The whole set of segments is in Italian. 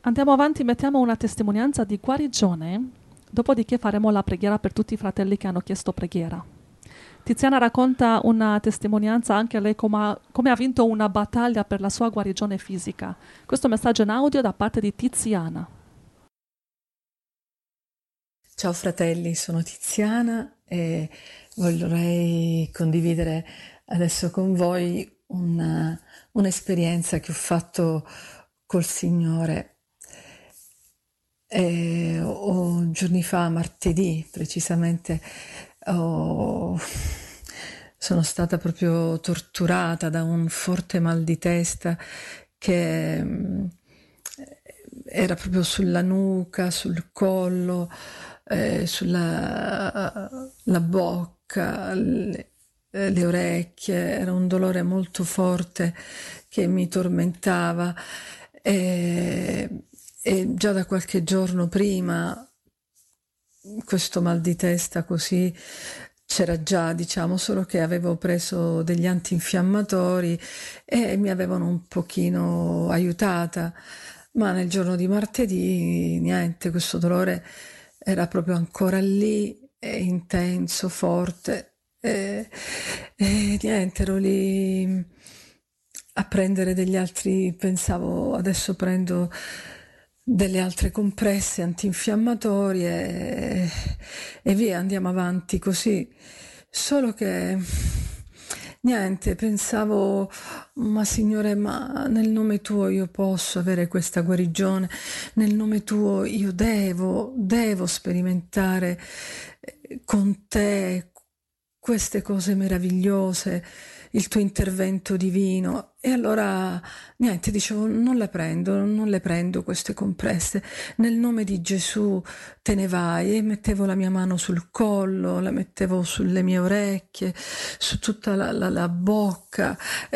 Andiamo avanti, mettiamo una testimonianza di guarigione, dopodiché faremo la preghiera per tutti i fratelli che hanno chiesto preghiera. Tiziana racconta una testimonianza anche lei come ha vinto una battaglia per la sua guarigione fisica. Questo messaggio in audio da parte di Tiziana. Ciao fratelli, sono Tiziana e vorrei condividere adesso con voi un'esperienza che ho fatto col Signore. Giorni fa, martedì precisamente, sono stata proprio torturata da un forte mal di testa che era proprio sulla nuca, sul collo, sulla la bocca, le orecchie. Era un dolore molto forte che mi tormentava e già da qualche giorno prima questo mal di testa così c'era già, diciamo, solo che avevo preso degli antinfiammatori e mi avevano un pochino aiutata, ma nel giorno di martedì niente, questo dolore era proprio ancora lì, intenso, forte, e niente, ero lì a prendere degli altri, pensavo adesso prendo delle altre compresse antinfiammatorie e via, andiamo avanti così. Solo che niente, pensavo, ma Signore, ma nel nome tuo io posso avere questa guarigione, nel nome tuo io devo sperimentare con te queste cose meravigliose, il tuo intervento divino. E allora niente, dicevo, non le prendo queste compresse, nel nome di Gesù te ne vai. E mettevo la mia mano sul collo, la mettevo sulle mie orecchie, su tutta la bocca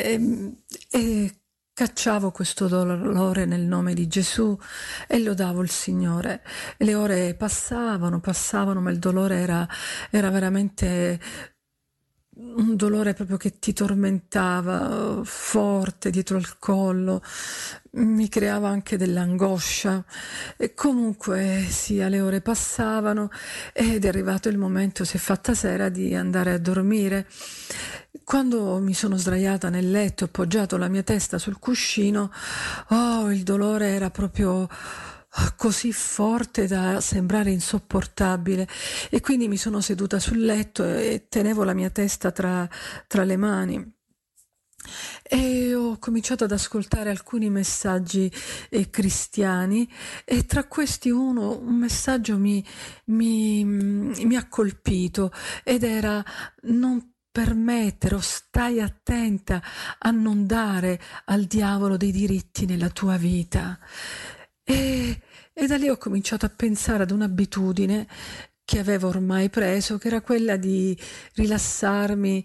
e cacciavo questo dolore nel nome di Gesù e lodavo il Signore. E le ore passavano, ma il dolore era veramente un dolore proprio che ti tormentava, forte dietro il collo, mi creava anche dell'angoscia. E comunque sia, le ore passavano ed è arrivato il momento, si è fatta sera, di andare a dormire. Quando mi sono sdraiata nel letto e ho appoggiato la mia testa sul cuscino, il dolore era proprio così forte da sembrare insopportabile, e quindi mi sono seduta sul letto e tenevo la mia testa tra le mani e ho cominciato ad ascoltare alcuni messaggi cristiani, e tra questi un messaggio mi ha colpito, ed era: non permettere, o stai attenta a non dare al diavolo dei diritti nella tua vita. E da lì ho cominciato a pensare ad un'abitudine che avevo ormai preso, che era quella di rilassarmi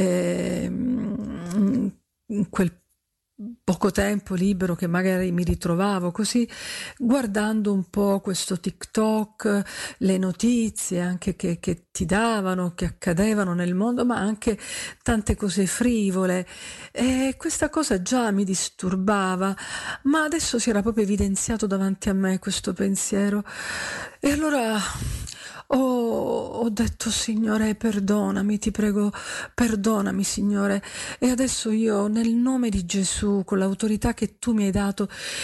in quel poco tempo libero che magari mi ritrovavo così, guardando un po' questo TikTok, le notizie anche che ti davano, che accadevano nel mondo, ma anche tante cose frivole, e questa cosa già mi disturbava, ma adesso si era proprio evidenziato davanti a me questo pensiero, e allora ho detto: Signore, perdonami, ti prego, perdonami Signore. E adesso io, nel nome di Gesù, con l'autorità che tu mi hai dato,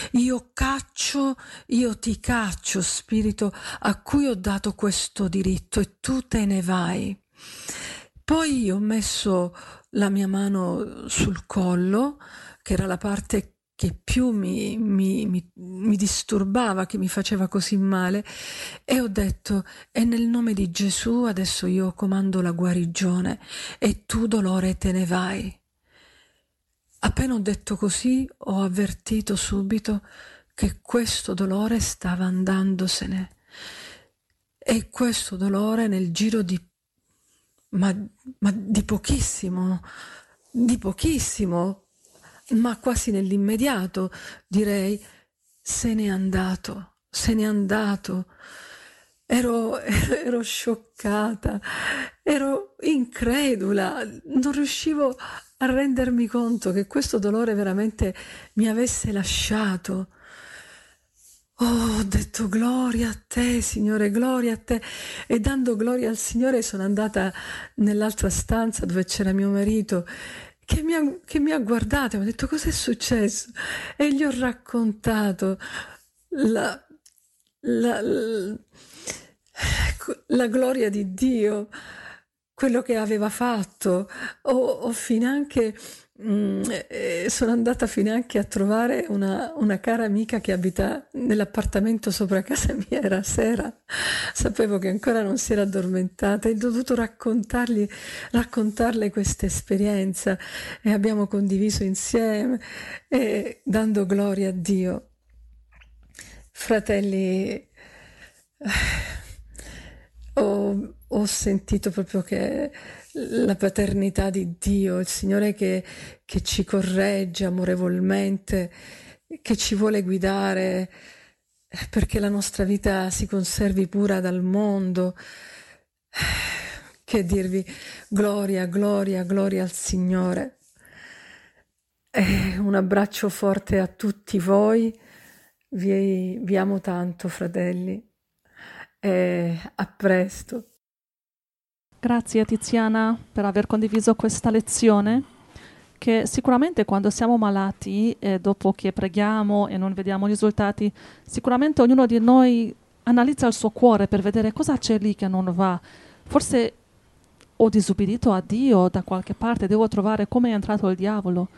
io ti caccio, spirito a cui ho dato questo diritto, e tu te ne vai. Poi ho messo la mia mano sul collo, che era la parte che più mi disturbava, che mi faceva così male, e ho detto: e nel nome di Gesù adesso io comando la guarigione, e tu, dolore, te ne vai. Appena ho detto così, ho avvertito subito che questo dolore stava andandosene, e questo dolore nel giro ma, ma di pochissimo, ma quasi nell'immediato, direi, se n'è andato. Ero scioccata, ero incredula, non riuscivo a rendermi conto che questo dolore veramente mi avesse lasciato. ho detto gloria a te, Signore, gloria a te. E dando gloria al Signore sono andata nell'altra stanza dove c'era mio marito che mi ha guardato e mi ha detto cos'è successo? E gli ho raccontato la, la, la gloria di Dio, quello che aveva fatto. Ho finanche, sono andata finanche a trovare una cara amica che abita nell'appartamento sopra casa mia, era sera, sapevo che ancora non si era addormentata e ho dovuto raccontarle questa esperienza e abbiamo condiviso insieme e dando gloria a Dio. Fratelli, ho sentito proprio che la paternità di Dio, il Signore che ci corregge amorevolmente, che ci vuole guidare perché la nostra vita si conservi pura dal mondo. Che dirvi, gloria, gloria, gloria al Signore. Un abbraccio forte a tutti voi, vi amo tanto, fratelli, e a presto. Grazie Tiziana per aver condiviso questa lezione che sicuramente quando siamo malati e dopo che preghiamo e non vediamo risultati, sicuramente ognuno di noi analizza il suo cuore per vedere cosa c'è lì che non va. Forse ho disubbidito a Dio da qualche parte, devo trovare come è entrato il diavolo.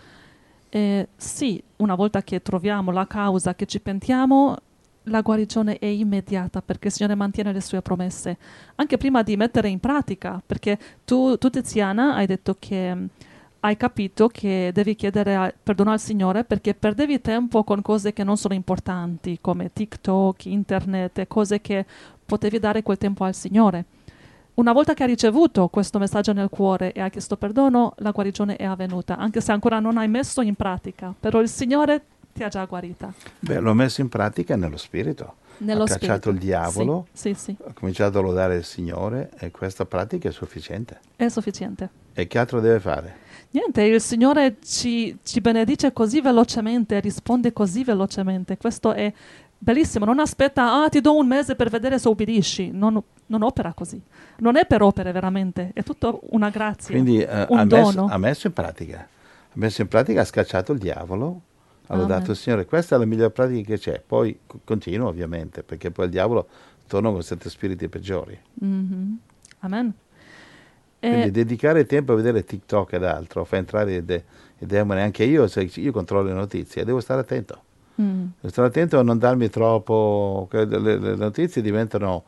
Sì, una volta che troviamo la causa, che ci pentiamo, la guarigione è immediata perché il Signore mantiene le sue promesse, anche prima di mettere in pratica, perché tu Tiziana, hai detto che hai capito che devi chiedere perdono al Signore perché perdevi tempo con cose che non sono importanti, come TikTok, internet, e cose che potevi dare quel tempo al Signore. Una volta che hai ricevuto questo messaggio nel cuore e hai chiesto perdono, la guarigione è avvenuta, anche se ancora non hai messo in pratica, però il Signore ti ha già guarita. Beh, l'ho messo in pratica nello spirito. Nello Ho cacciato spirito. il diavolo, Sì. ho cominciato a lodare il Signore e questa pratica è sufficiente. È sufficiente. E che altro deve fare? Niente, il Signore ci benedice così velocemente, risponde così velocemente. Questo è bellissimo. Non aspetta, ti do un mese per vedere se obbedisci. Non opera così. Non è per opere veramente, è tutto una grazia, Quindi un dono. ha messo in pratica. Ha messo in pratica, ha scacciato il diavolo, ha Amen. lodato il Signore. Questa è la migliore pratica che c'è. Poi continua ovviamente, perché poi il diavolo torna con 7 spiriti peggiori. Mm-hmm. Amen. Quindi dedicare tempo a vedere TikTok ed altro fa entrare i demoni. Anche io, se io controllo le notizie, devo stare attento. Devo stare attento a non darmi troppo. Le notizie diventano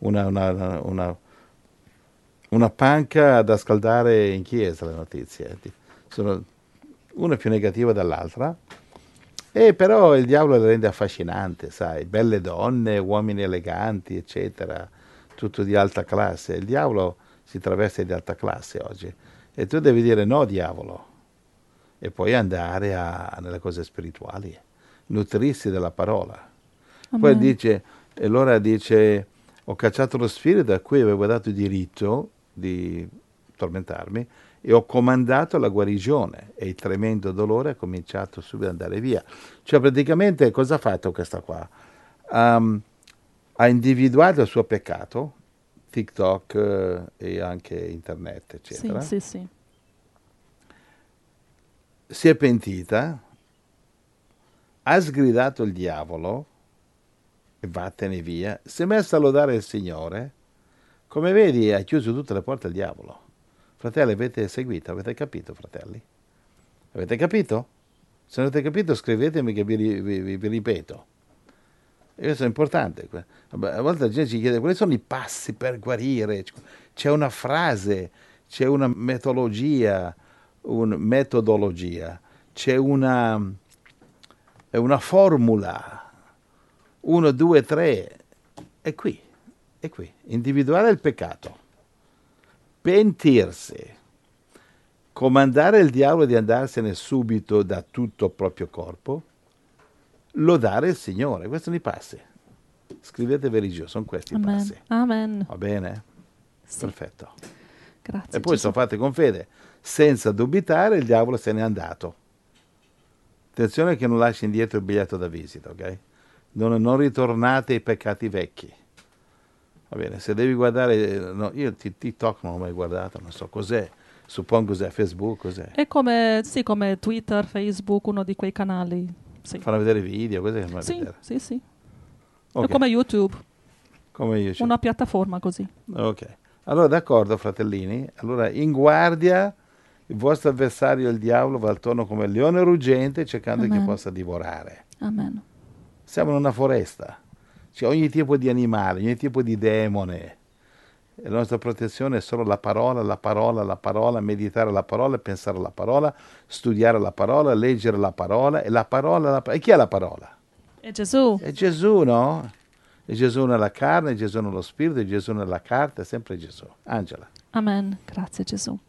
una panca da scaldare in chiesa, le notizie. Sono una più negativa dall'altra. E però il diavolo le rende affascinante, sai, belle donne, uomini eleganti, eccetera, tutto di alta classe. Il diavolo si traveste di alta classe oggi e tu devi dire no diavolo e poi andare nelle cose spirituali, nutrirsi della parola. Amen. Poi dice, e allora dice, ho cacciato lo spirito a cui avevo dato diritto di tormentarmi e ho comandato la guarigione e il tremendo dolore ha cominciato subito ad andare via. Cioè praticamente cosa ha fatto questa qua? Ha individuato il suo peccato, TikTok e anche internet, eccetera. Sì. Si è pentita, ha sgridato il diavolo e vattene via, si è messa a lodare il Signore. Come vedi ha chiuso tutte le porte al diavolo. Fratelli, avete seguito? Avete capito, fratelli? Avete capito? Se non avete capito scrivetemi che vi ripeto. E questo è importante. A volte la gente ci chiede quali sono i passi per guarire. C'è una frase, c'è una metodologia, c'è una formula. 1, 2, 3. È qui. Individuare il peccato, pentirsi, comandare il diavolo di andarsene subito da tutto il proprio corpo, lodare il Signore. Questi sono i passi. Scriveteveli giù, sono questi i passi. Amen. Va bene? Sì. Perfetto. Grazie. E poi sono fatte con fede. Senza dubitare il diavolo se n'è andato. Attenzione che non lasci indietro il biglietto da visita, ok? non ritornate ai peccati vecchi. Va bene, se devi guardare, no, io TikTok non l'ho mai guardato, non so cos'è, suppongo cos'è, Facebook, cos'è. È come, sì, come Twitter, Facebook, uno di quei canali. Sì, Fanno vedere video, cos'è che fanno sì, vedere? sì, sì. Ok, È come YouTube, come io c'ho. una piattaforma così. Ok, allora d'accordo fratellini, allora in guardia, il vostro avversario il diavolo va attorno come il leone ruggente cercando che Amen. possa divorare. Amen. Siamo in una foresta, c'è ogni tipo di animale, ogni tipo di demone. E la nostra protezione è solo la parola, la parola, la parola, meditare la parola, pensare alla parola, studiare la parola, leggere la parola. E la parola, e chi è la parola? È Gesù. È Gesù, no? È Gesù nella carne, è Gesù nello spirito, è Gesù nella carta, è sempre Gesù. Angela. Amen. Grazie Gesù.